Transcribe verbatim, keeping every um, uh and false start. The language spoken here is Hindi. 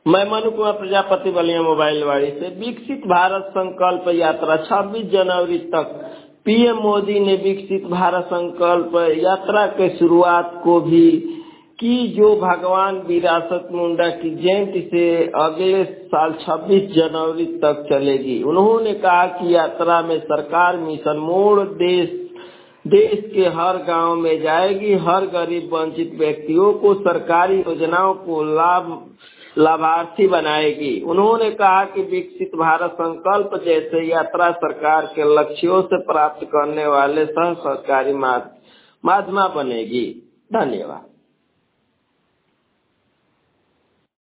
मैं मनु कुमार प्रजापति बलिया मोबाइल वाड़ी से। विकसित भारत संकल्प यात्रा छब्बीस जनवरी तक पीएम मोदी ने विकसित भारत संकल्प यात्रा के शुरुआत को भी की, जो भगवान विरासत मुंडा की जयंती से अगले साल छब्बीस जनवरी तक चलेगी। उन्होंने कहा कि यात्रा में सरकार मिशन मोड़ देश देश के हर गांव में जाएगी। हर गरीब वंचित व्यक्तियों को सरकारी योजनाओं को लाभ लाभार्थी बनाएगी। उन्होंने कहा कि विकसित भारत संकल्प जैसे यात्रा सरकार के लक्ष्यों से प्राप्त करने वाले सह सरकारी माध्यम बनेगी। धन्यवाद।